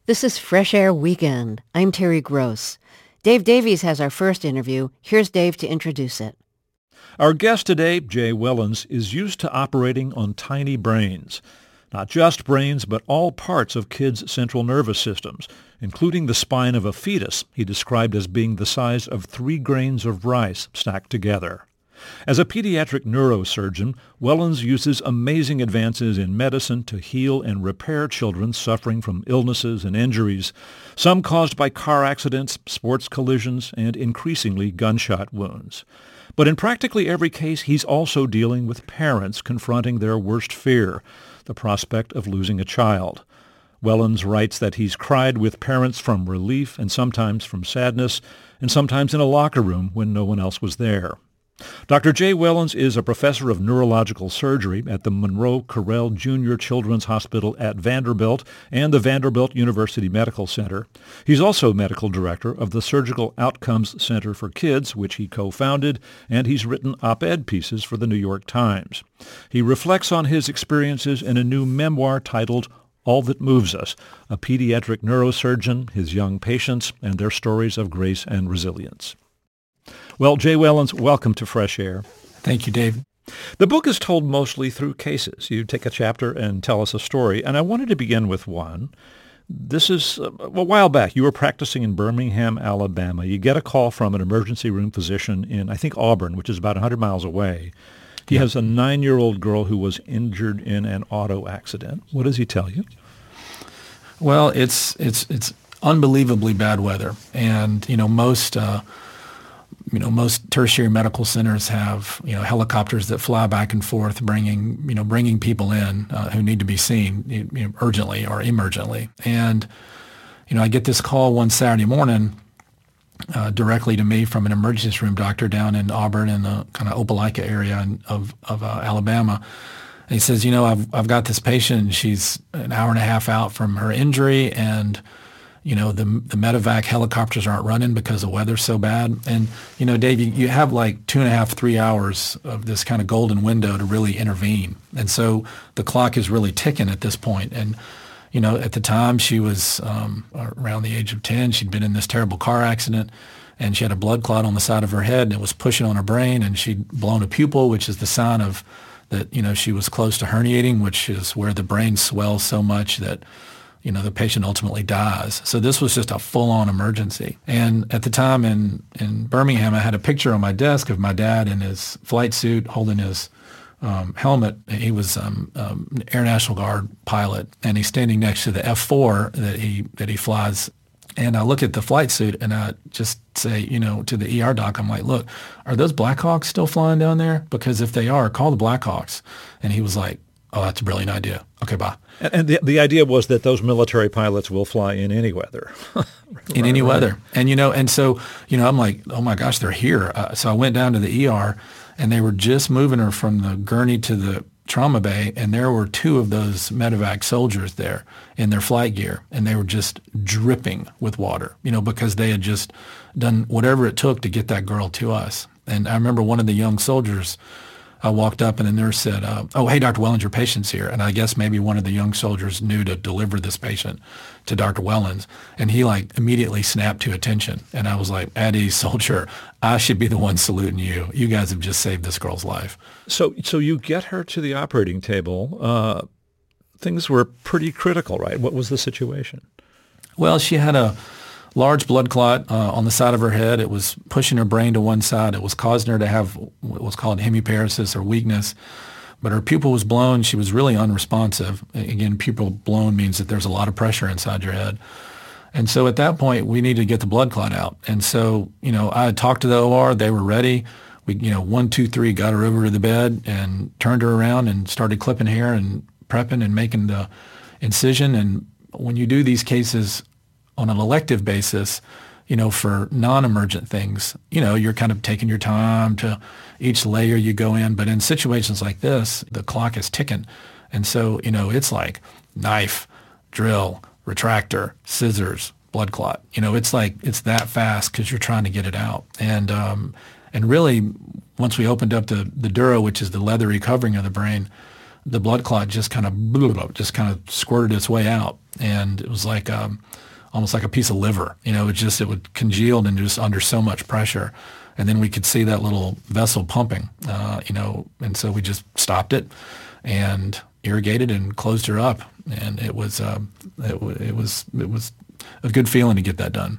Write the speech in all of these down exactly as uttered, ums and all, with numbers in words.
This is Fresh Air Weekend. I'm Terry Gross. Dave Davies has our first interview. Here's Dave to introduce it. Our guest today, Jay Wellens, is used to operating on tiny brains. Not just brains, but all parts of kids' central nervous systems, including the spine of a fetus he described as being the size of three grains of rice stacked together. As a pediatric neurosurgeon, Wellens uses amazing advances in medicine to heal and repair children suffering from illnesses and injuries, some caused by car accidents, sports collisions, and increasingly gunshot wounds. But in practically every case, he's also dealing with parents confronting their worst fear, the prospect of losing a child. Wellens writes that he's cried with parents from relief and sometimes from sadness, and sometimes in a locker room when no one else was there. Doctor Jay Wellens is a professor of neurological surgery at the Monroe Carell Junior Children's Hospital at Vanderbilt and the Vanderbilt University Medical Center. He's also medical director of the Surgical Outcomes Center for Kids, which he co-founded, and he's written op-ed pieces for the New York Times. He reflects on his experiences in a new memoir titled All That Moves Us, a pediatric neurosurgeon, his young patients, and their stories of grace and resilience. Well, Jay Wellens, welcome to Fresh Air. Thank you, Dave. The book is told mostly through cases. You take a chapter and tell us a story, and I wanted to begin with one. This is uh, a while back. You were practicing in Birmingham, Alabama. You get a call from an emergency room physician in, I think, Auburn, which is about one hundred miles away. He yeah. has a nine-year-old girl who was injured in an auto accident. What does he tell you? Well, it's it's it's unbelievably bad weather, and you know most. Uh, You know, most tertiary medical centers have, you know, helicopters that fly back and forth, bringing, you know, bringing people in uh, who need to be seen you know, urgently or emergently. And, you know, I get this call one Saturday morning uh, directly to me from an emergency room doctor down in Auburn in the kind of Opelika area in, of of uh, Alabama. And he says, you know, I've I've got this patient, and she's an hour and a half out from her injury, and you know, the the medevac helicopters aren't running because the weather's so bad. And, you know, Dave, you, you have like two and a half, three hours of this kind of golden window to really intervene. And so the clock is really ticking at this point. And, you know, at the time she was um, around the age of ten. She'd been in this terrible car accident, and she had a blood clot on the side of her head, and it was pushing on her brain, and she'd blown a pupil, which is the sign of that, you know, she was close to herniating, which is where the brain swells so much that, you know, the patient ultimately dies. So this was just a full-on emergency. And at the time in, in Birmingham, I had a picture on my desk of my dad in his flight suit holding his um, helmet. He was um, um, an Air National Guard pilot, and he's standing next to the F four that he that he flies. And I look at the flight suit, and I just say, you know, to the E R doc, I'm like, look, are those Blackhawks still flying down there? Because if they are, call the Blackhawks. And he was like, oh, that's a brilliant idea. Okay, bye. And the the idea was that those military pilots will fly in any weather. in any right. weather. And, you know, and so, you know, I'm like, oh, my gosh, they're here. Uh, so I went down to the E R, and they were just moving her from the gurney to the trauma bay, and there were two of those medevac soldiers there in their flight gear, and they were just dripping with water, you know, because they had just done whatever it took to get that girl to us. And I remember one of the young soldiers, I walked up, and the nurse said, uh, oh, hey, Doctor Wellens, your patient's here. And I guess maybe one of the young soldiers knew to deliver this patient to Doctor Wellens. And he, like, immediately snapped to attention. And I was like, at ease, soldier, I should be the one saluting you. You guys have just saved this girl's life. So so you get her to the operating table. Uh, things were pretty critical, right? What was the situation? Well, she had a large blood clot uh, on the side of her head. It was pushing her brain to one side. It was causing her to have what was called hemiparesis or weakness. But her pupil was blown. She was really unresponsive. Again, pupil blown means that there's a lot of pressure inside your head. And so at that point, we needed to get the blood clot out. And so, you know, I had talked to the O R. They were ready. We, you know, one, two, three, got her over to the bed and turned her around and started clipping hair and prepping and making the incision. And when you do these cases on an elective basis, you know, for non-emergent things, you know, you're kind of taking your time to each layer you go in. But in situations like this, the clock is ticking. And so, you know, it's like knife, drill, retractor, scissors, blood clot. You know, it's like, it's that fast because you're trying to get it out. And um, and really, once we opened up the, the duro, which is the leathery covering of the brain, the blood clot just kind of just kind of squirted its way out, and it was like um, almost like a piece of liver. You know, it just it would congealed and just under so much pressure, and then we could see that little vessel pumping. Uh, you know, and so we just stopped it and irrigated and closed her up, and it was um, it, w- it was it was a good feeling to get that done.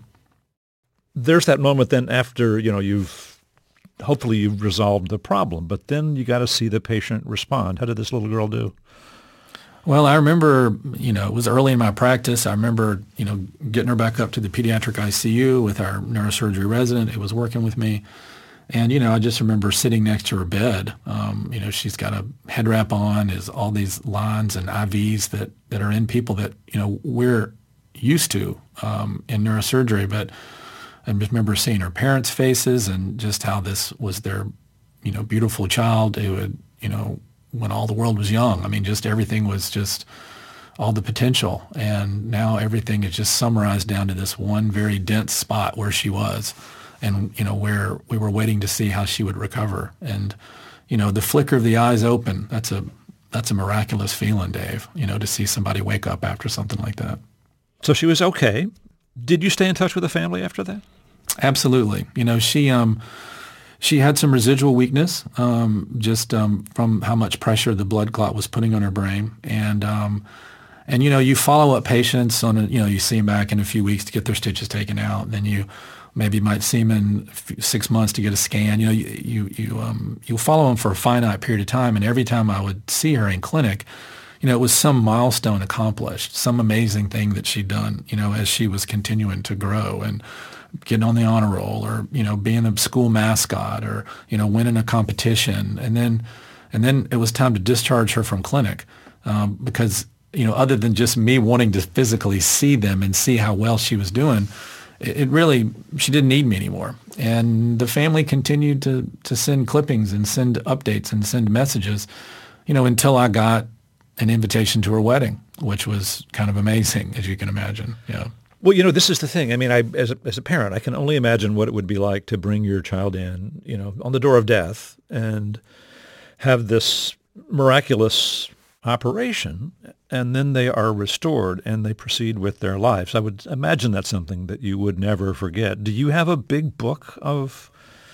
There's that moment then after, you know, you've hopefully you've resolved the problem, but then you got to see the patient respond. How did this little girl do? Well, I remember, you know, it was early in my practice. I remember, you know, getting her back up to the pediatric I C U with our neurosurgery resident who was working with me. And, you know, I just remember sitting next to her bed. Um, you know, she's got a head wrap on, is all these lines and I Vs that, that are in people that, you know, we're used to um, in neurosurgery, but I just remember seeing her parents' faces and just how this was their, you know, beautiful child who had, you know, when all the world was young. I mean, just everything was just all the potential. And now everything is just summarized down to this one very dense spot where she was and, you know, where we were waiting to see how she would recover. And, you know, the flicker of the eyes open, that's a, that's a miraculous feeling, Dave, you know, to see somebody wake up after something like that. So she was okay. Did you stay in touch with the family after that? Absolutely. You know, she um, she had some residual weakness um, just um, from how much pressure the blood clot was putting on her brain. And, um, and you know, you follow up patients on, a, you know, you see them back in a few weeks to get their stitches taken out. And then you maybe might see them in six months to get a scan. You know, you, you, you, um, you'll follow them for a finite period of time. And every time I would see her in clinic, you know, it was some milestone accomplished, some amazing thing that she'd done, you know, as she was continuing to grow and getting on the honor roll or, you know, being a school mascot or, you know, winning a competition. And then, and then it was time to discharge her from clinic um, because, you know, other than just me wanting to physically see them and see how well she was doing, it, it really, she didn't need me anymore. And the family continued to, to send clippings and send updates and send messages, you know, until I got an invitation to her wedding, which was kind of amazing, as you can imagine. Yeah. Well, you know, this is the thing. I mean, I as a, as a parent, I can only imagine what it would be like to bring your child in, you know, on the door of death and have this miraculous operation, and then they are restored and they proceed with their lives. I would imagine that's something that you would never forget. Do you have a big book of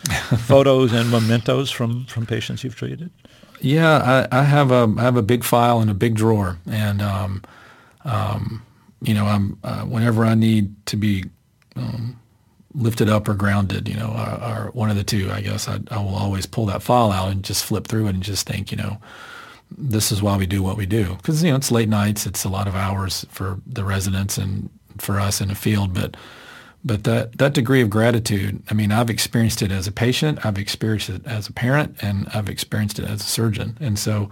photos and mementos from, from patients you've treated? Yeah, I, I have a I have a big file in a big drawer, and um, um, you know, I'm uh, whenever I need to be um, lifted up or grounded, you know, or, or one of the two, I guess I, I will always pull that file out and just flip through it and just think, you know, this is why we do what we do, because you know it's late nights, it's a lot of hours for the residents and for us in the field, but. But that, that degree of gratitude, I mean, I've experienced it as a patient, I've experienced it as a parent, and I've experienced it as a surgeon. And so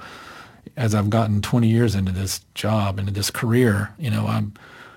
as I've gotten twenty years into this job, into this career, you know, I'm,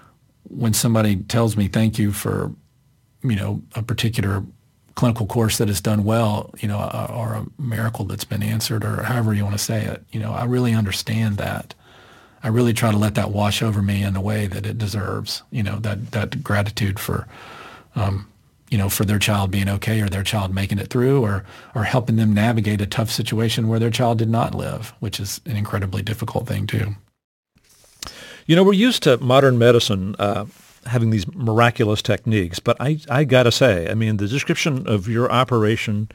when somebody tells me thank you for, you know, a particular clinical course that has done well, you know, or a miracle that's been answered, or however you want to say it, you know, I really understand that. I really try to let that wash over me in the way that it deserves, you know, that, that gratitude for, um, you know, for their child being okay or their child making it through or, or helping them navigate a tough situation where their child did not live, which is an incredibly difficult thing too. You know, we're used to modern medicine uh, having these miraculous techniques, but I, I got to say, I mean, the description of your operation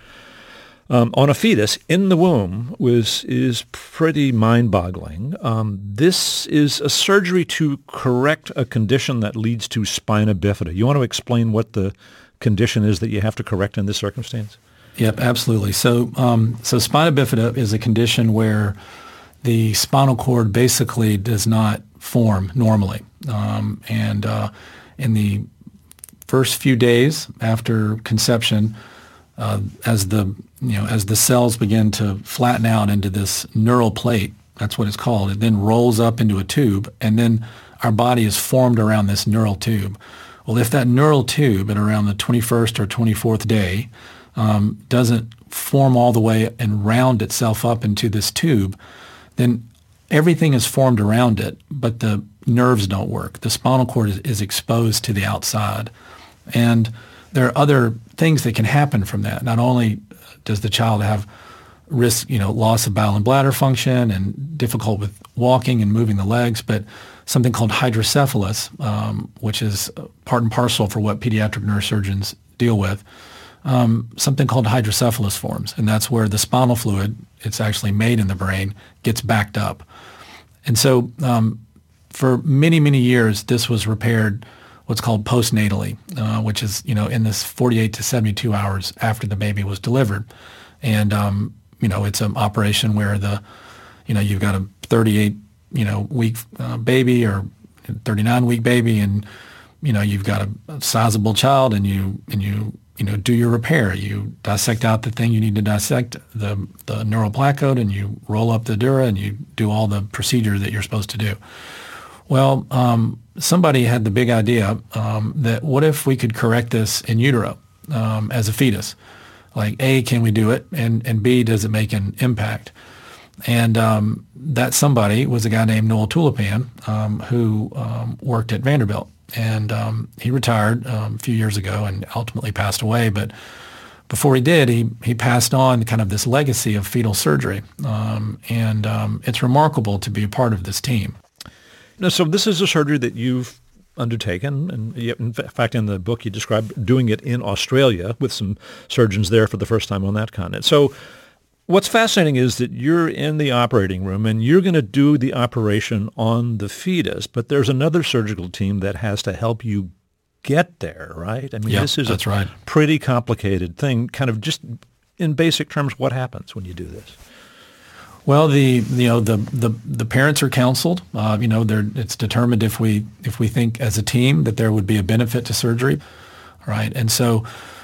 Um, on a fetus in the womb was is pretty mind-boggling. Um, this is a surgery to correct a condition that leads to spina bifida. You want to explain what the condition is that you have to correct in this circumstance? Yep, absolutely. So, um, so spina bifida is a condition where the spinal cord basically does not form normally, um, and uh, in the first few days after conception, uh, as the you know, as the cells begin to flatten out into this neural plate, that's what it's called, it then rolls up into a tube, and then our body is formed around this neural tube. Well, if that neural tube at around the twenty-first or twenty-fourth day um, doesn't form all the way and round itself up into this tube, then everything is formed around it, but the nerves don't work. The spinal cord is, is exposed to the outside. And there are other things that can happen from that. Not only does the child have risk, you know, loss of bowel and bladder function and difficult with walking and moving the legs, but something called hydrocephalus, um, which is part and parcel for what pediatric neurosurgeons deal with. Um, something called hydrocephalus forms, and that's where the spinal fluid, it's actually made in the brain, gets backed up. And so um, for many, many years, this was repaired what's called postnatally, uh, which is, you know, in this forty-eight to seventy-two hours after the baby was delivered. And, um, you know, it's an operation where the, you know, you've got a thirty-eight, you know, week uh, baby or thirty-nine week baby, and, you know, you've got a, a sizable child, and you, and you, you know, do your repair. You dissect out the thing you need to dissect, the, the neural placode, and you roll up the dura, and you do all the procedure that you're supposed to do. Well, um, somebody had the big idea um, that what if we could correct this in utero um, as a fetus? Like, A, can we do it? And, and B, does it make an impact? And um, that somebody was a guy named Noel Tulipan, um, who um, worked at Vanderbilt. And um, he retired um, a few years ago and ultimately passed away. But before he did, he, he passed on kind of this legacy of fetal surgery. Um, and um, it's remarkable to be a part of this team. Now, so this is a surgery that you've undertaken, and in fact, in the book you describe doing it in Australia with some surgeons there for the first time on that continent. So what's fascinating is that you're in the operating room and you're going to do the operation on the fetus, but there's another surgical team that has to help you get there, right? I mean, yeah, this is that's a right. pretty complicated thing. Kind of just in basic terms, what happens when you do this? Well, the you know the the, the parents are counseled. Uh, you know, they're, it's determined if we if we think as a team that there would be a benefit to surgery, right? And so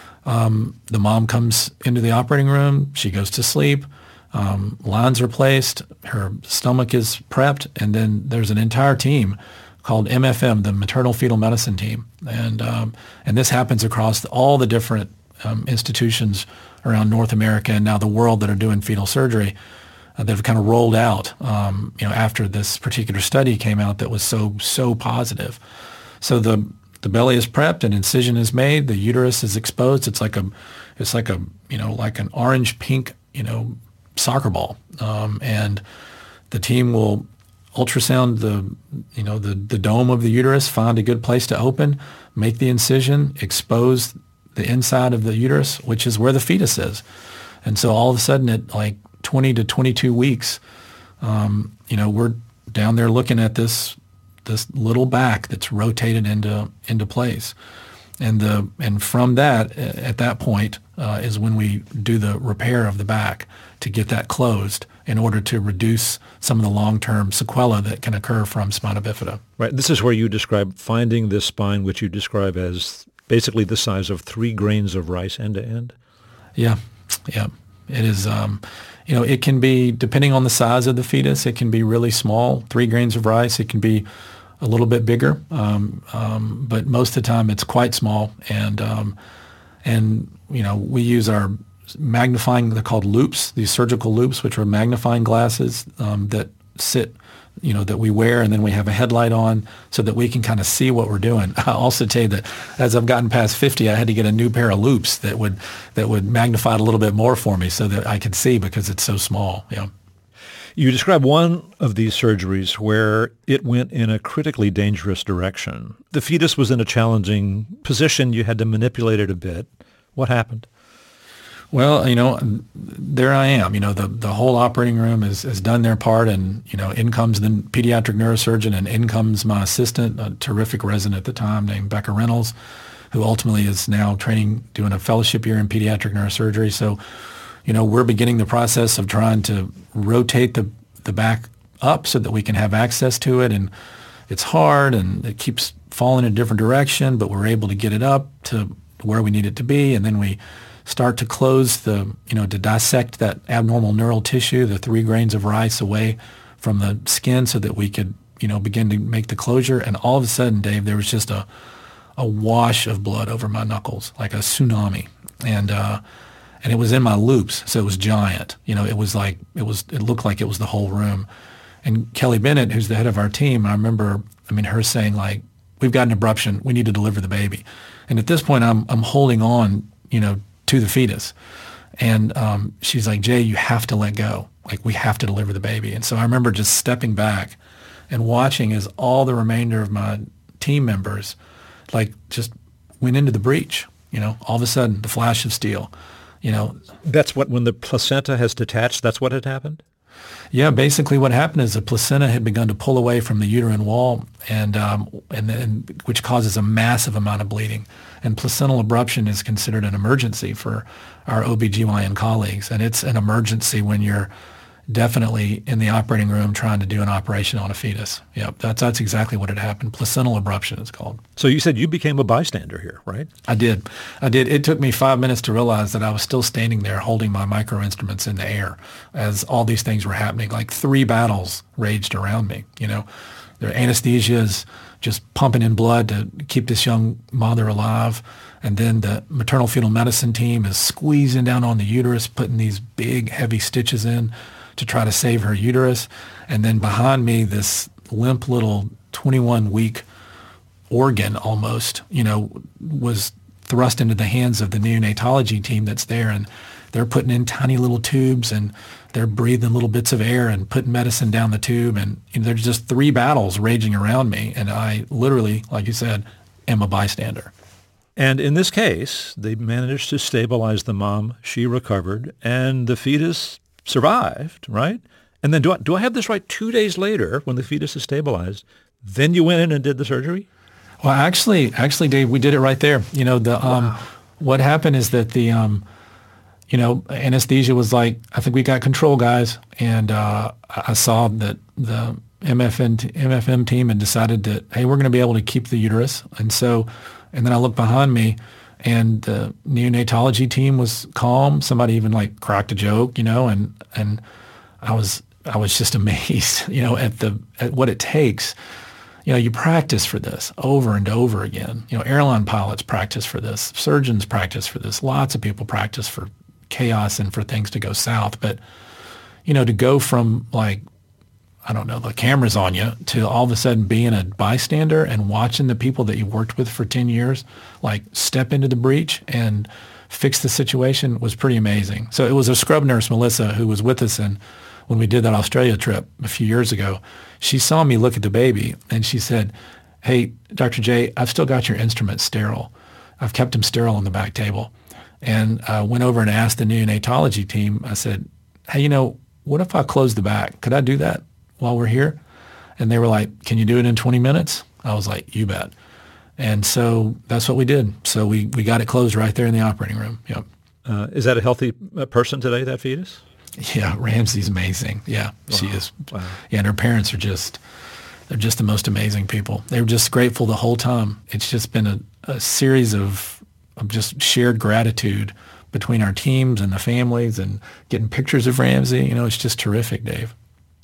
um, the mom comes into the operating room. She goes to sleep. Um, lines are placed. Her stomach is prepped, and then there's an entire team called M F M, the Maternal Fetal Medicine Team, and um, and this happens across all the different um, institutions around North America and now the world that are doing fetal surgery. Uh, they've kind of rolled out, um, you know, after this particular study came out that was so, so positive. So the the belly is prepped, an incision is made, the uterus is exposed. It's like a, it's like a, you know, like an orange pink, you know, soccer ball. Um, and the team will ultrasound the, you know, the, the dome of the uterus, find a good place to open, make the incision, expose the inside of the uterus, which is where the fetus is. And so all of a sudden at like twenty to twenty-two weeks, um, you know, we're down there looking at this this little back that's rotated into into place, and the and from that at that point uh, is when we do the repair of the back to get that closed in order to reduce some of the long-term sequelae that can occur from spina bifida. Right. This is where you describe finding this spine, which you describe as basically the size of three grains of rice end to end. Yeah, yeah. It is, um, you know, it can be, depending on the size of the fetus, it can be really small, three grains of rice. It can be a little bit bigger, um, um, but most of the time it's quite small. And, um, and you know, we use our magnifying, they're called loupes, these surgical loupes, which are magnifying glasses um, that sit, you know, that we wear, and then we have a headlight on so that we can kind of see what we're doing. I'll also tell you that as I've gotten past fifty, I had to get a new pair of loupes that would that would magnify it a little bit more for me so that I could see because it's so small. Yeah. You describe one of these surgeries where it went in a critically dangerous direction. The fetus was in a challenging position. You had to manipulate it a bit. What happened? Well, you know, there I am. You know, the, the whole operating room has, has done their part, and, you know, in comes the pediatric neurosurgeon, and in comes my assistant, a terrific resident at the time named Becca Reynolds, who ultimately is now training, doing a fellowship year in pediatric neurosurgery. So, you know, we're beginning the process of trying to rotate the, the back up so that we can have access to it. And it's hard, and it keeps falling in a different direction, but we're able to get it up to where we need it to be. And then we start to close the, you know, to dissect that abnormal neural tissue, the three grains of rice away from the skin so that we could, you know, begin to make the closure. And all of a sudden, Dave, there was just a, a wash of blood over my knuckles, like a tsunami. And, uh, and it was in my loupes, so it was giant. You know, it was like, it was, it looked like it was the whole room. And Kelly Bennett, who's the head of our team, I remember, I mean, her saying like, we've got an abruption, we need to deliver the baby. And at this point, I'm, I'm holding on, you know, to the fetus. And um, she's like, Jay, you have to let go. Like, we have to deliver the baby. And so I remember just stepping back and watching as all the remainder of my team members, like, just went into the breach. You know, all of a sudden, the flash of steel, you know. That's what, when the placenta has detached, that's what had happened? Yeah, basically what happened is the placenta had begun to pull away from the uterine wall, and um, and then which causes a massive amount of bleeding. And placental abruption is considered an emergency for our O B G Y N colleagues, and it's an emergency when you're definitely in the operating room trying to do an operation on a fetus. Yep, that's that's exactly what had happened. Placental abruption is called. So you said you became a bystander here, right? I did. I did. It took me five minutes to realize that I was still standing there holding my micro instruments in the air as all these things were happening. Like three battles raged around me, you know. Their anesthesia is just pumping in blood to keep this young mother alive. And then the maternal fetal medicine team is squeezing down on the uterus, putting these big, heavy stitches in to try to save her uterus. And then behind me, this limp little twenty-one week organ almost, you know, was thrust into the hands of the neonatology team that's there. And they're putting in tiny little tubes, and they're breathing little bits of air and putting medicine down the tube. And you know, there's just three battles raging around me. And I literally, like you said, am a bystander. And in this case, they managed to stabilize the mom. She recovered, and the fetus survived, right? And then do I, do I have this right? Two days later, when the fetus is stabilized, then you went in and did the surgery? Well, actually, actually, Dave, we did it right there. You know, the um, wow. What happened is that the, um, you know, anesthesia was like, I think we got control, guys. And uh, I saw that the M F N, M F M team had decided that, hey, we're going to be able to keep the uterus. And so, and then I looked behind me, and the neonatology team was calm. Somebody even like cracked a joke, you know, and and I was I was just amazed, you know, at the at what it takes. You know, you practice for this over and over again. You know, airline pilots practice for this, surgeons practice for this, lots of people practice for chaos and for things to go south. But you know, to go from like, I don't know, the camera's on you to all of a sudden being a bystander and watching the people that you worked with for ten years, like step into the breach and fix the situation was pretty amazing. So it was a scrub nurse, Melissa, who was with us and when we did that Australia trip a few years ago. She saw me look at the baby and she said, hey, Doctor J, I've still got your instruments sterile. I've kept them sterile on the back table. And I went over and asked the neonatology team, I said, hey, you know, what if I close the back? Could I do that while we're here? And they were like, can you do it in twenty minutes? I was like, you bet. And so that's what we did. So we, we got it closed right there in the operating room. Yep. Uh, is that a healthy person today, that fetus? Yeah, Ramsey's amazing. Yeah, wow. She is. Wow. Yeah, and her parents are just, they're just the most amazing people. They were just grateful the whole time. It's just been a, a series of, of just shared gratitude between our teams and the families and getting pictures of Ramsey. You know, it's just terrific, Dave.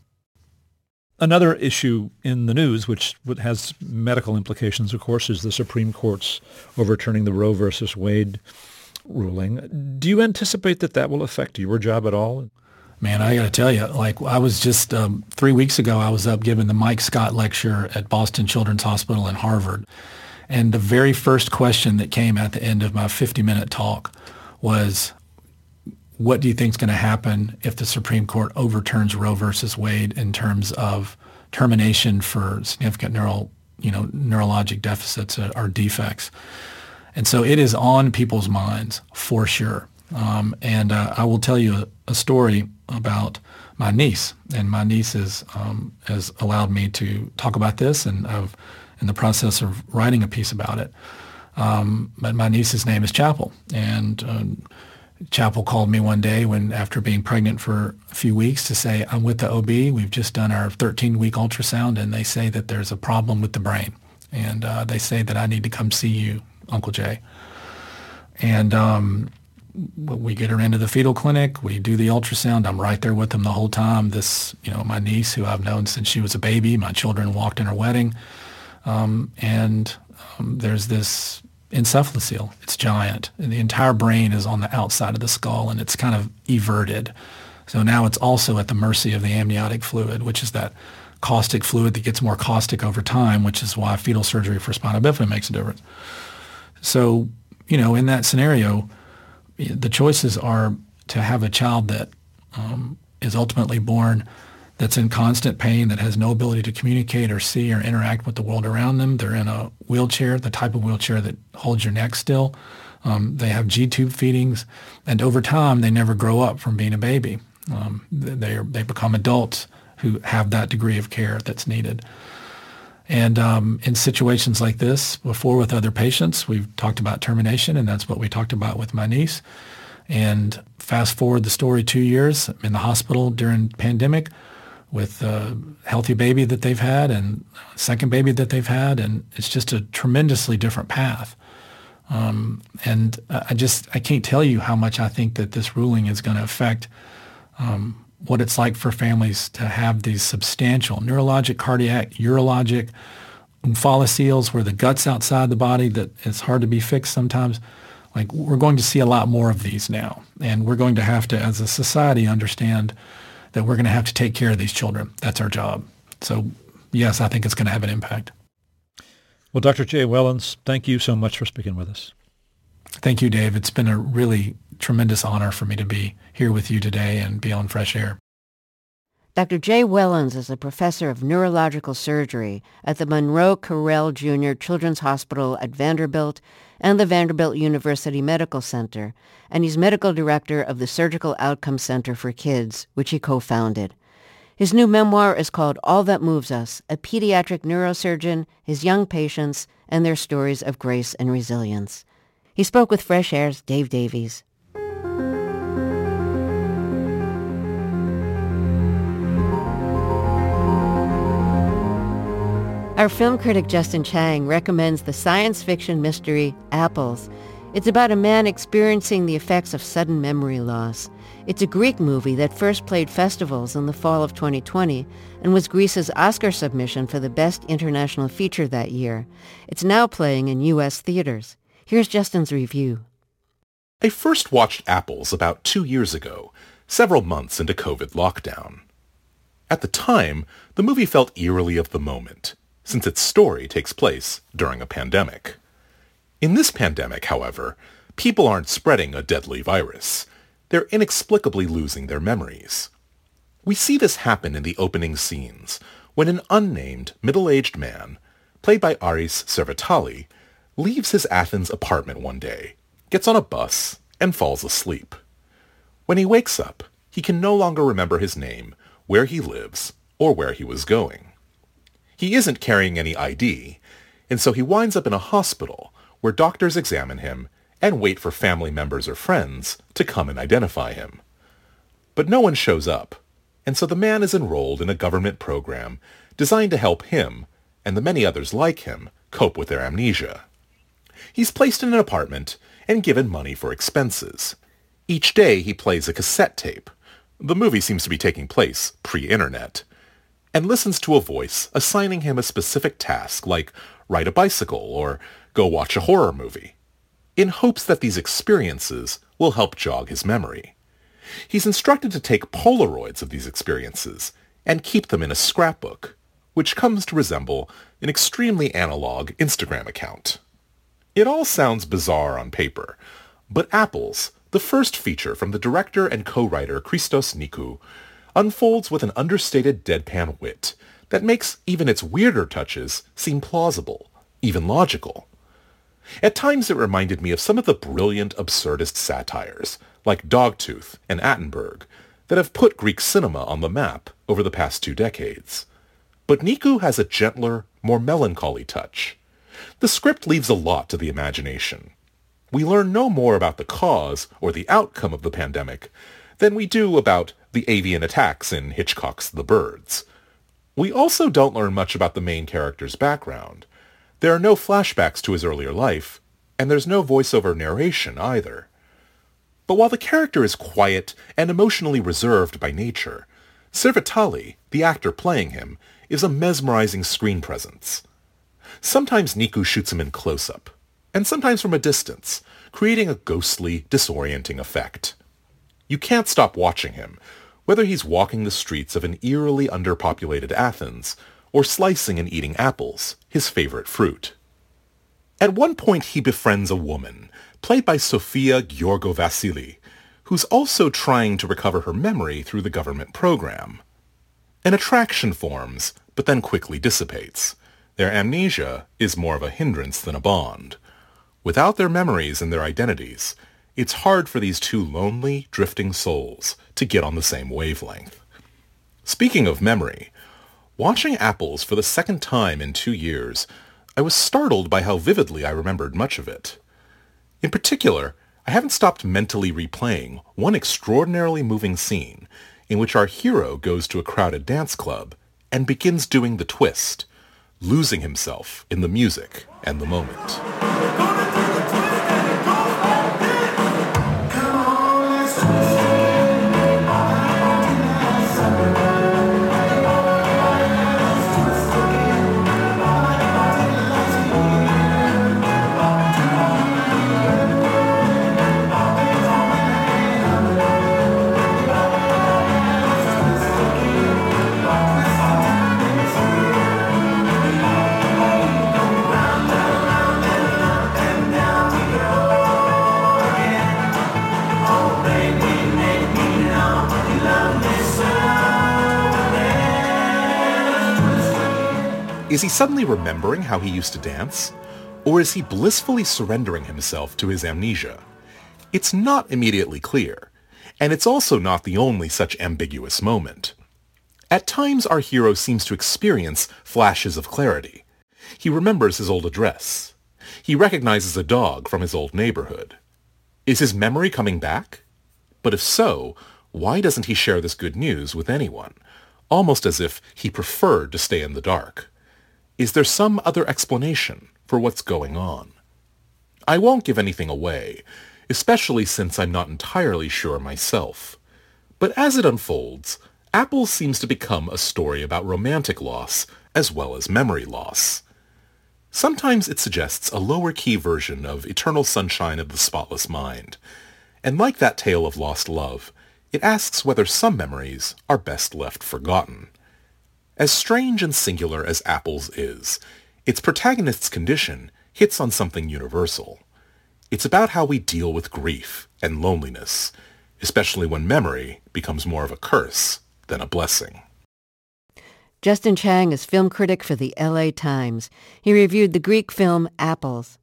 Another issue in the news, which has medical implications, of course, is the Supreme Court's overturning the Roe versus Wade ruling. Do you anticipate that that will affect your job at all? Man, I got to tell you, like I was just um, three weeks ago, I was up giving the Mike Scott lecture at Boston Children's Hospital in Harvard. And the very first question that came at the end of my fifty-minute talk was, what do you think is going to happen if the Supreme Court overturns Roe versus Wade in terms of termination for significant neural, you know, neurologic deficits or defects? And so it is on people's minds for sure. Um, and uh, I will tell you a, a story about my niece. And my niece is, um, has allowed me to talk about this, and I've in the process of writing a piece about it. Um, but my niece's name is Chapel. And um, Chapel called me one day when, after being pregnant for a few weeks, to say, I'm with the O B. We've just done our thirteen-week ultrasound, and they say that there's a problem with the brain. And uh, they say that I need to come see you, Uncle Jay. And um, we get her into the fetal clinic. We do the ultrasound. I'm right there with them the whole time. This, you know, my niece, who I've known since she was a baby, my children walked in her wedding. Um, and um, there's this encephalocele. It's giant. And the entire brain is on the outside of the skull, and it's kind of everted. So now it's also at the mercy of the amniotic fluid, which is that caustic fluid that gets more caustic over time, which is why fetal surgery for spina bifida makes a difference. So, you know, in that scenario, the choices are to have a child that um, is ultimately born that's in constant pain, that has no ability to communicate or see or interact with the world around them. They're in a wheelchair, the type of wheelchair that holds your neck still. Um, they have G-tube feedings, and over time, they never grow up from being a baby. Um, they they become adults who have that degree of care that's needed. And um, in situations like this, before with other patients, we've talked about termination, and that's what we talked about with my niece. And fast forward the story two years, I'm in the hospital during pandemic with a healthy baby that they've had and a second baby that they've had, and it's just a tremendously different path. Um, and I just, I can't tell you how much I think that this ruling is going to affect um, what it's like for families to have these substantial neurologic, cardiac, urologic omphalocele where the gut's outside the body that it's hard to be fixed sometimes. Like, we're going to see a lot more of these now, and we're going to have to, as a society, understand that we're going to have to take care of these children. That's our job. So, yes, I think it's going to have an impact. Well, Doctor Jay Wellens, thank you so much for speaking with us. Thank you, Dave. It's been a really tremendous honor for me to be here with you today and be on Fresh Air. Doctor Jay Wellens is a professor of neurological surgery at the Monroe Carell Junior Children's Hospital at Vanderbilt and the Vanderbilt University Medical Center, and he's medical director of the Surgical Outcome Center for Kids, which he co-founded. His new memoir is called All That Moves Us, a pediatric neurosurgeon, his young patients, and their stories of grace and resilience. He spoke with Fresh Air's Dave Davies. Our film critic Justin Chang recommends the science fiction mystery Apples. It's about a man experiencing the effects of sudden memory loss. It's a Greek movie that first played festivals in the fall of twenty twenty and was Greece's Oscar submission for the Best International Feature that year. It's now playing in U S theaters. Here's Justin's review. I first watched Apples about two years ago, several months into COVID lockdown. At the time, the movie felt eerily of the moment, since its story takes place during a pandemic. In this pandemic, however, people aren't spreading a deadly virus. They're inexplicably losing their memories. We see this happen in the opening scenes, when an unnamed, middle-aged man, played by Aris Servatali, leaves his Athens apartment one day, gets on a bus, and falls asleep. When he wakes up, he can no longer remember his name, where he lives, or where he was going. He isn't carrying any I D, and so he winds up in a hospital where doctors examine him and wait for family members or friends to come and identify him. But no one shows up, and so the man is enrolled in a government program designed to help him, and the many others like him, cope with their amnesia. He's placed in an apartment and given money for expenses. Each day he plays a cassette tape. The movie seems to be taking place pre-internet. And listens to a voice assigning him a specific task like ride a bicycle or go watch a horror movie, in hopes that these experiences will help jog his memory. He's instructed to take Polaroids of these experiences and keep them in a scrapbook, which comes to resemble an extremely analog Instagram account. It all sounds bizarre on paper, but Apples, the first feature from the director and co-writer Christos Nikou, unfolds with an understated deadpan wit that makes even its weirder touches seem plausible, even logical. At times it reminded me of some of the brilliant absurdist satires, like Dogtooth and Attenberg, that have put Greek cinema on the map over the past two decades. But Nikou has a gentler, more melancholy touch. The script leaves a lot to the imagination. We learn no more about the cause or the outcome of the pandemic than we do about the avian attacks in Hitchcock's The Birds. We also don't learn much about the main character's background. There are no flashbacks to his earlier life, and there's no voiceover narration either. But while the character is quiet and emotionally reserved by nature, Servatali, the actor playing him, is a mesmerizing screen presence. Sometimes Nikou shoots him in close-up, and sometimes from a distance, creating a ghostly, disorienting effect. You can't stop watching him, whether he's walking the streets of an eerily underpopulated Athens or slicing and eating apples, his favorite fruit. At one point he befriends a woman, played by Sofia Georgovassili, who's also trying to recover her memory through the government program. An attraction forms, but then quickly dissipates. Their amnesia is more of a hindrance than a bond. Without their memories and their identities, it's hard for these two lonely, drifting souls to get on the same wavelength. Speaking of memory, watching Apples for the second time in two years, I was startled by how vividly I remembered much of it. In particular, I haven't stopped mentally replaying one extraordinarily moving scene in which our hero goes to a crowded dance club and begins doing the twist, losing himself in the music and the moment. Is he suddenly remembering how he used to dance? Or is he blissfully surrendering himself to his amnesia? It's not immediately clear, and it's also not the only such ambiguous moment. At times our hero seems to experience flashes of clarity. He remembers his old address. He recognizes a dog from his old neighborhood. Is his memory coming back? But if so, why doesn't he share this good news with anyone? Almost as if he preferred to stay in the dark. Is there some other explanation for what's going on? I won't give anything away, especially since I'm not entirely sure myself. But as it unfolds, Apples seems to become a story about romantic loss as well as memory loss. Sometimes it suggests a lower-key version of Eternal Sunshine of the Spotless Mind, and like that tale of lost love, it asks whether some memories are best left forgotten. As strange and singular as Apples is, its protagonist's condition hits on something universal. It's about how we deal with grief and loneliness, especially when memory becomes more of a curse than a blessing. Justin Chang is film critic for the L A Times. He reviewed the Greek film Apples.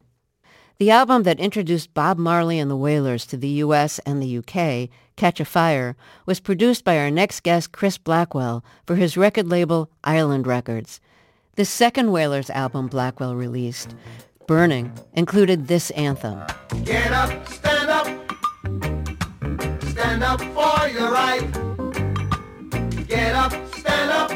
The album that introduced Bob Marley and the Wailers to the U S and the U K, Catch a Fire, was produced by our next guest, Chris Blackwell, for his record label Island Records. The second Wailers album Blackwell released, Burning, included this anthem. Get up, stand up, stand up for your right. Get up, stand up,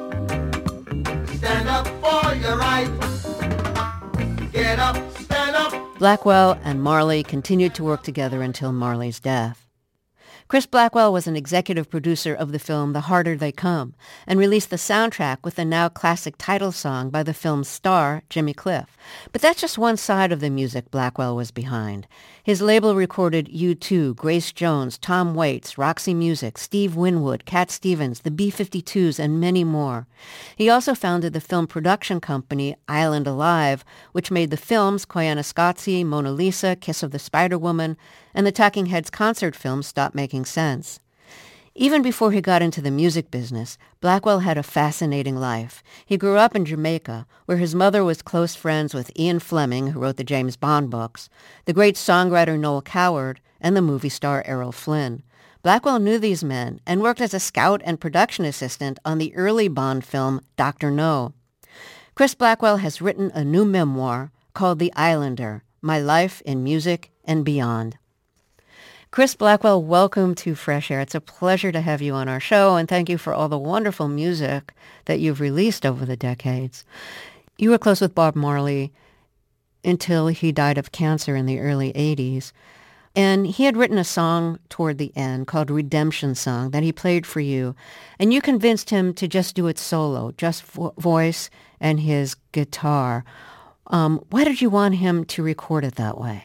stand up for your right. Get up, stand up. Blackwell and Marley continued to work together until Marley's death. Chris Blackwell was an executive producer of the film The Harder They Come and released the soundtrack with the now classic title song by the film's star, Jimmy Cliff. But that's just one side of the music Blackwell was behind. His label recorded U two, Grace Jones, Tom Waits, Roxy Music, Steve Winwood, Cat Stevens, the B fifty-twos, and many more. He also founded the film production company Island Alive, which made the films Koyaanisqatsi, Mona Lisa, Kiss of the Spider-Woman, and the Talking Heads concert film Stop Making Sense. Even before he got into the music business, Blackwell had a fascinating life. He grew up in Jamaica, where his mother was close friends with Ian Fleming, who wrote the James Bond books, the great songwriter Noel Coward, and the movie star Errol Flynn. Blackwell knew these men and worked as a scout and production assistant on the early Bond film Doctor No. Chris Blackwell has written a new memoir called The Islander, My Life in Music and Beyond. Chris Blackwell, welcome to Fresh Air. It's a pleasure to have you on our show, and thank you for all the wonderful music that you've released over the decades. You were close with Bob Marley until he died of cancer in the early eighties, and he had written a song toward the end called Redemption Song that he played for you, and you convinced him to just do it solo, just vo- voice and his guitar. Um, why did you want him to record it that way?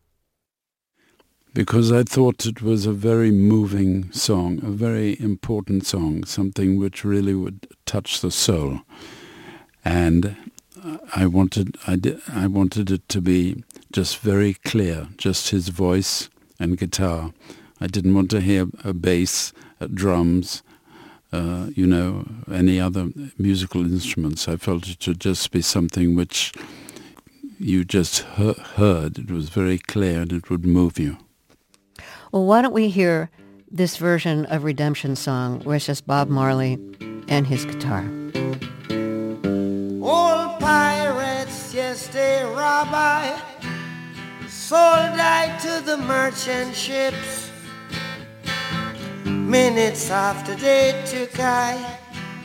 Because I thought it was a very moving song, a very important song, something which really would touch the soul. And I wanted, I, did, I wanted it to be just very clear, just his voice and guitar I didn't want to hear a bass, uh, drums, uh, you know, any other musical instruments. I felt it should just be something which you just he- heard. It was very clear and it would move you. Well, why don't we hear this version of Redemption Song, where it's just Bob Marley and his guitar. Old pirates, yes, they rob I, sold I to the merchant ships. Minutes after they took I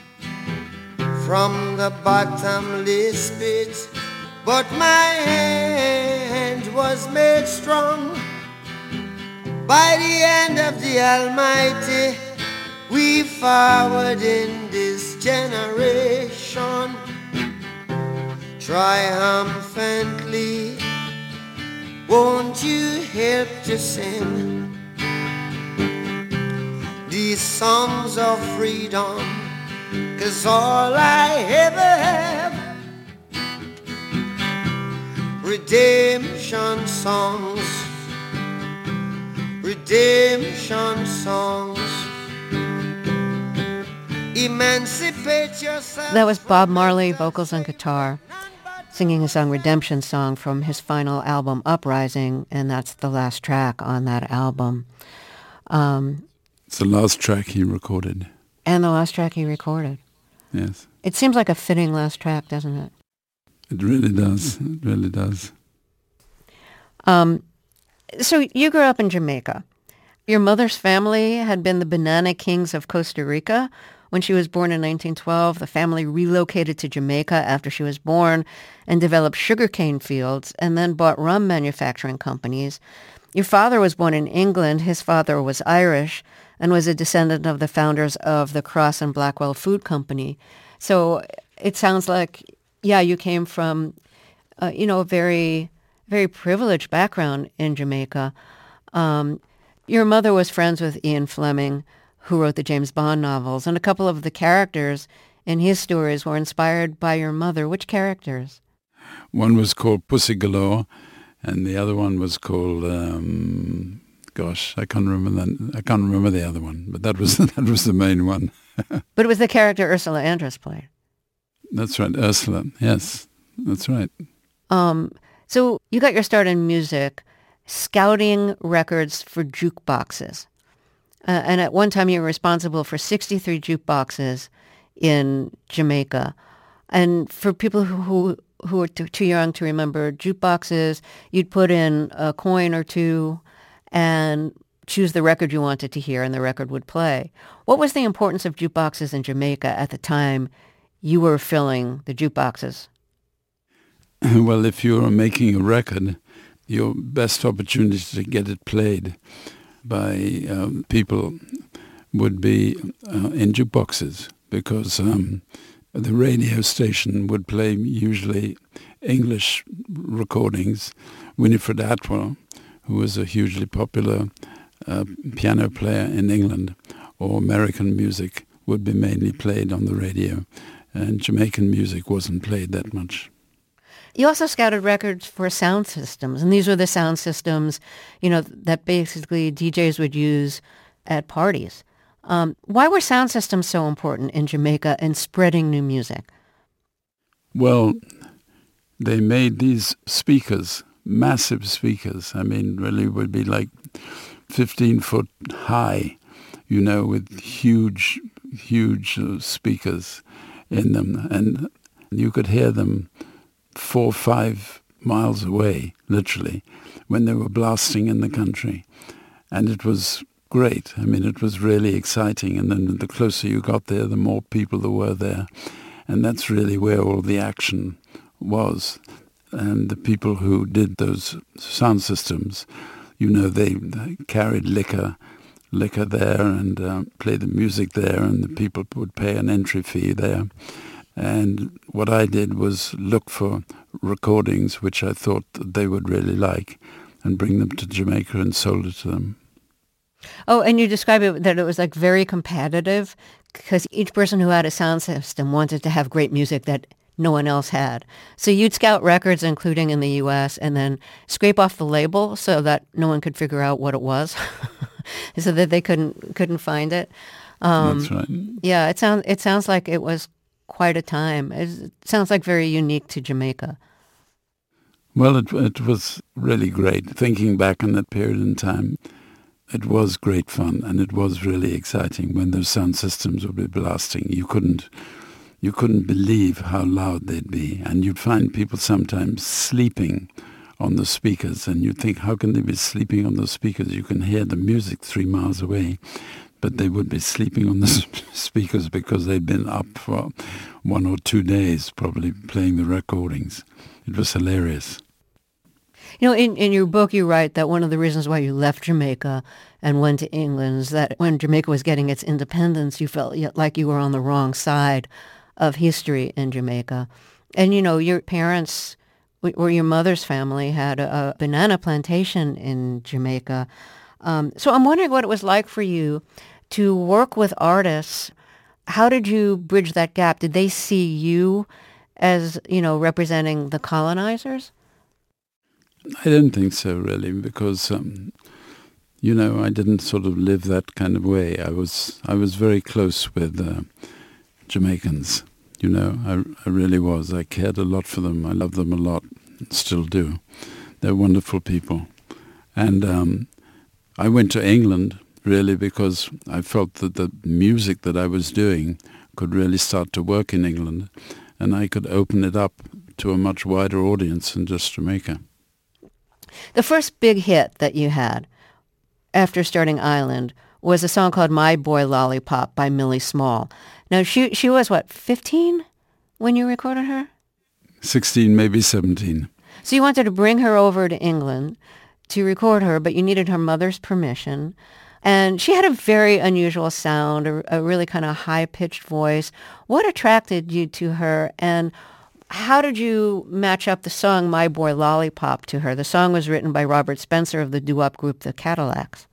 from the bottomless pit, but my hand was made strong by the hand of the Almighty. We forward in this generation triumphantly. Won't you help to sing these songs of freedom? 'Cause all I ever have, redemption songs, redemption songs. Emancipate yourself. That was Bob Marley, vocals and guitar, singing a song, Redemption Song, from his final album, Uprising, and that's the last track on that album. Um, it's the last track he recorded. And the last track he recorded. Yes. It seems like a fitting last track, doesn't it? It really does. It really does. Um, so you grew up in Jamaica. Your mother's family had been the Banana Kings of Costa Rica. When she was born in nineteen twelve, the family relocated to Jamaica after she was born and developed sugarcane fields and then bought rum manufacturing companies. Your father was born in England. His father was Irish and was a descendant of the founders of the Cross and Blackwell Food Company. So it sounds like, yeah, you came from, uh, you know, a very, very privileged background in Jamaica. Um, your mother was friends with Ian Fleming, who wrote the James Bond novels, and a couple of the characters in his stories were inspired by your mother. Which characters? One was called Pussy Galore, and the other one was called, um, gosh, I can't remember that. I can't remember the other one, but that was that was the main one. But it was the character Ursula Andress played. That's right, Ursula. Yes, that's right. Um, so you got your start in music, scouting records for jukeboxes. Uh, and at one time you were responsible for sixty-three jukeboxes in Jamaica. And for people who who, who are too, too young to remember jukeboxes, you'd put in a coin or two and choose the record you wanted to hear, and the record would play. What was the importance of jukeboxes in Jamaica at the time you were filling the jukeboxes? Well, if you were making a record, your best opportunity to get it played by um, people would be uh, in jukeboxes, because um, the radio station would play usually English recordings. Winifred Atwell, who was a hugely popular uh, piano player in England, or American music would be mainly played on the radio, and Jamaican music wasn't played that much. You also scouted records for sound systems, and these were the sound systems, you know, that basically D Js would use at parties. Um, why were sound systems so important in Jamaica in spreading new music? Well, they made these speakers, massive speakers. I mean, really would be like fifteen foot high, you know, with huge, huge uh, speakers in them. And you could hear them four or five miles away, literally, when they were blasting in the country. And it was great. I mean, it was really exciting. And then the closer you got there, the more people there were there. And that's really where all the action was. And the people who did those sound systems, you know, they, they carried liquor, liquor there and uh, played the music there, and the people would pay an entry fee there. And what I did was look for recordings which I thought that they would really like and bring them to Jamaica and sold it to them. Oh, and you describe it that it was like very competitive because each person who had a sound system wanted to have great music that no one else had. So you'd scout records, including in the U S, and then scrape off the label so that no one could figure out what it was, so that they couldn't couldn't find it. Um, That's right. Yeah, it sounds it sounds like it was quite a time. It sounds like very unique to Jamaica. Well, it it was really great. Thinking back on that period in time, it was great fun, and it was really exciting when those sound systems would be blasting. You couldn't you couldn't believe how loud they'd be, and you'd find people sometimes sleeping on the speakers, and you'd think, how can they be sleeping on the speakers? You can hear the music three miles away, but they would be sleeping on the speakers because they'd been up for one or two days probably playing the recordings. It was hilarious. You know, in, in your book, you write that one of the reasons why you left Jamaica and went to England is that when Jamaica was getting its independence, you felt like you were on the wrong side of history in Jamaica. And, you know, your parents, or your mother's family, had a, a banana plantation in Jamaica. Um, so I'm wondering what it was like for you to work with artists. How did you bridge that gap? Did they see you as, you know, representing the colonizers? I don't think so, really, because, um, you know, I didn't sort of live that kind of way. I was I was very close with uh, Jamaicans, you know. I, I really was. I cared a lot for them. I love them a lot, still do. They're wonderful people. And um, I went to England, really, because I felt that the music that I was doing could really start to work in England, and I could open it up to a much wider audience than just Jamaica. The first big hit that you had after starting Island was a song called My Boy Lollipop by Millie Small. Now, she she was, what, fifteen when you recorded her? sixteen, maybe seventeen. So you wanted to bring her over to England to record her, but you needed her mother's permission. And she had a very unusual sound, a, a really kind of high-pitched voice. What attracted you to her, and how did you match up the song My Boy Lollipop to her? The song was written by Robert Spencer of the doo-wop group The Cadillacs.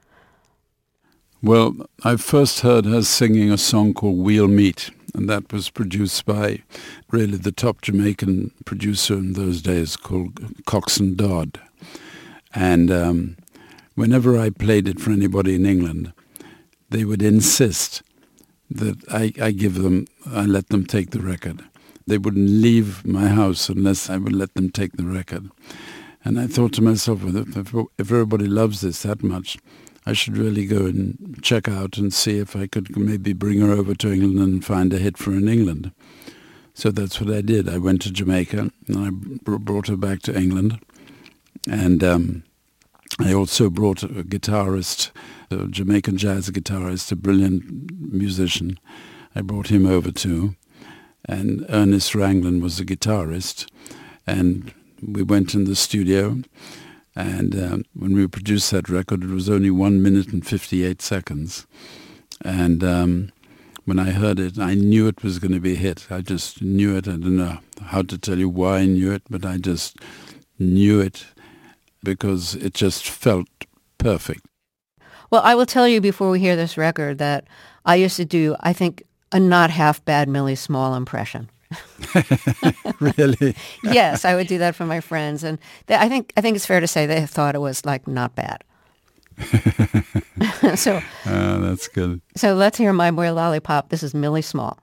Well, I first heard her singing a song called We'll Meet, and that was produced by really the top Jamaican producer in those days called Coxsone Dodd. And um, whenever I played it for anybody in England, they would insist that I, I give them, I let them take the record. They wouldn't leave my house unless I would let them take the record. And I thought to myself, if, if everybody loves this that much, I should really go and check out and see if I could maybe bring her over to England and find a hit for her in England. So that's what I did. I went to Jamaica and I brought her back to England. And um, I also brought a guitarist, a Jamaican jazz guitarist, a brilliant musician. I brought him over too. And Ernest Ranglin was the guitarist, and we went in the studio, and um, when we produced that record, it was only one minute and fifty-eight seconds, and um, when I heard it, I knew it was going to be a hit. I just knew it. I don't know how to tell you why I knew it, but I just knew it because it just felt perfect. Well, I will tell you before we hear this record that I used to do, I think, a not half bad Millie Small impression. Really? Yes, I would do that for my friends, and they, I think I think it's fair to say they thought it was like not bad. so, oh, that's good. So let's hear My Boy Lollipop. This is Millie Small.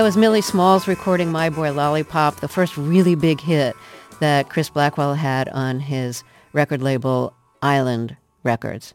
was Millie Smalls recording My Boy Lollipop, the first really big hit that Chris Blackwell had on his record label Island Records.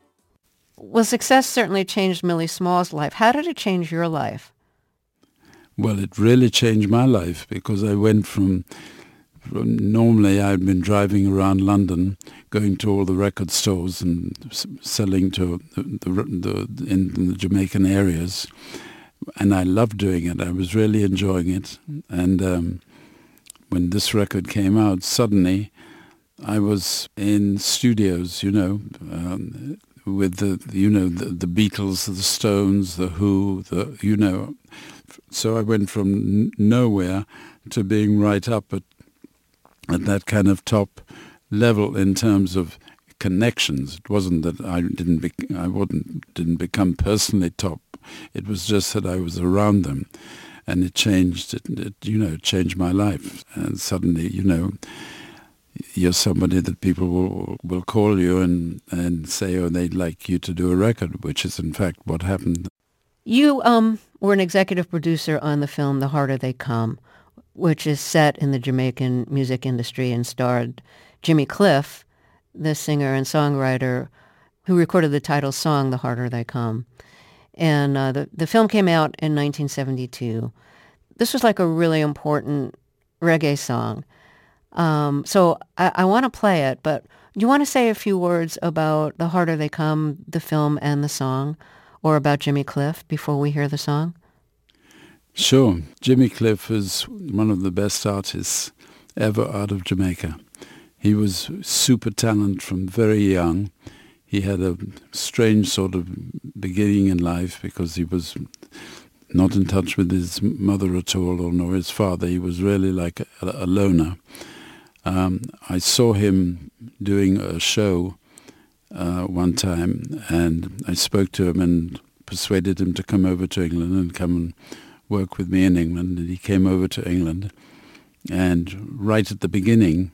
Well, success certainly changed Millie Smalls' life. How did it change your life? Well, it really changed my life because I went from, from normally I'd been driving around London, going to all the record stores and s- selling to the, the, the in, in the Jamaican areas, and I loved doing it. I was really enjoying it, and um, when this record came out, suddenly I was in studios, you know, um, with the, you know, the, the Beatles, the Stones, the Who, the, you know. So I went from n- nowhere to being right up at at that kind of top level in terms of connections. It wasn't that I didn't be- I wouldn't didn't become personally top. It was just that I was around them, and it changed. It, it you know changed my life. And suddenly, you know, you're somebody that people will will call you and and say, oh, they'd like you to do a record, which is in fact what happened. You um were an executive producer on the film The Harder They Come, which is set in the Jamaican music industry and starred Jimmy Cliff, the singer and songwriter who recorded the title song The Harder They Come. And uh, the, the film came out in nineteen seventy-two. This was like a really important reggae song. Um, so I, I want to play it, but do you want to say a few words about The Harder They Come, the film and the song, or about Jimmy Cliff before we hear the song? Sure. Jimmy Cliff is one of the best artists ever out of Jamaica. He was super talented from very young. He had a strange sort of beginning in life because he was not in touch with his mother at all, or nor his father. He was really like a, a loner. Um, I saw him doing a show uh, one time, and I spoke to him and persuaded him to come over to England and come and work with me in England. And he came over to England, and right at the beginning,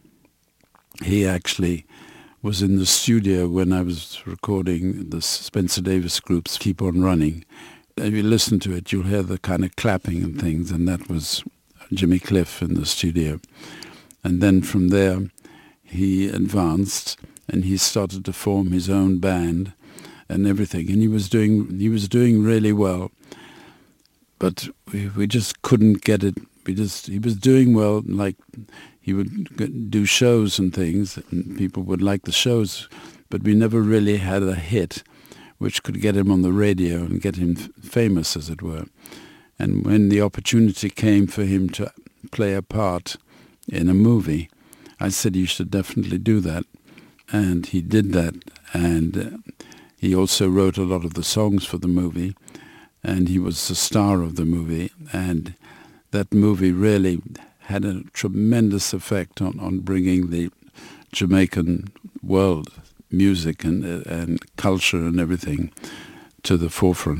he actually was in the studio when I was recording the Spencer Davis Group's Keep On Running. If you listen to it, you'll hear the kind of clapping and things, and that was Jimmy Cliff in the studio. And then from there, he advanced, and he started to form his own band and everything. And he was doing he was doing really well, but we, we just couldn't get it. We just he was doing well, like he would do shows and things, and people would like the shows, but we never really had a hit which could get him on the radio and get him f- famous, as it were. And when the opportunity came for him to play a part in a movie, I said he should definitely do that. And he did that. And uh, he also wrote a lot of the songs for the movie. And he was the star of the movie. And that movie really had a tremendous effect on, on bringing the Jamaican world music and and culture and everything to the forefront.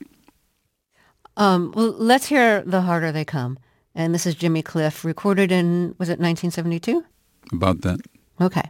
Um, well, let's hear The Harder They Come. And this is Jimmy Cliff, recorded in, was it nineteen seventy-two? About that. Okay.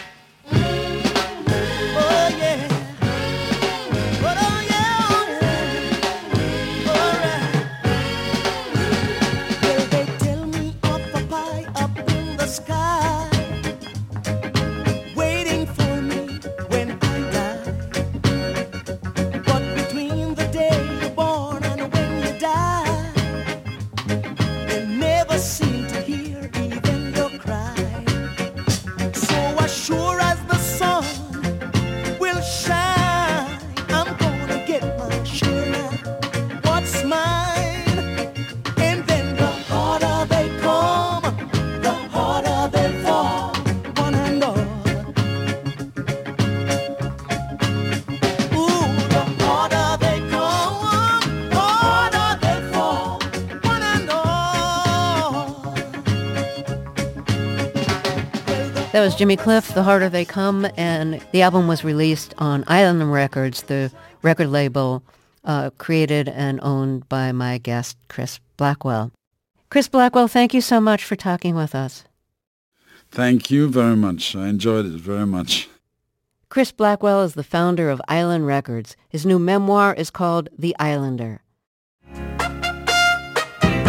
That was Jimmy Cliff, The Harder They Come, and the album was released on Island Records, the record label uh, created and owned by my guest, Chris Blackwell. Chris Blackwell, thank you so much for talking with us. Thank you very much. I enjoyed it very much. Chris Blackwell is the founder of Island Records. His new memoir is called The Islander.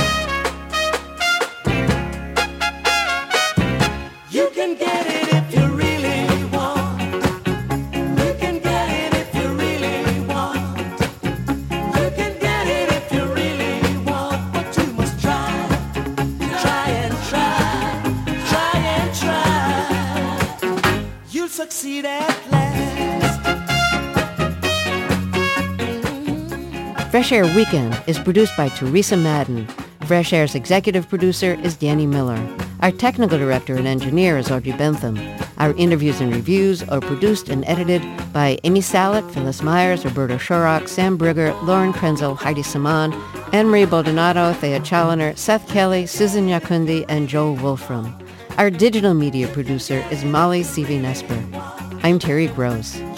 can get it if you really want. You can get it if you really want. You can get it if you really want. But you must try, try and try, try and try. You'll succeed at last. Fresh Air Weekend is produced by Teresa Madden. Fresh Air's executive producer is Danny Miller. Our technical director and engineer is Audrey Bentham. Our interviews and reviews are produced and edited by Amy Salet, Phyllis Myers, Roberto Shorrock, Sam Brigger, Lauren Krenzel, Heidi Saman, Anne-Marie Baldonado, Thea Challoner, Seth Kelly, Susan Yakundi, and Joel Wolfram. Our digital media producer is Molly Seavey-Nesper. I'm Terry Gross.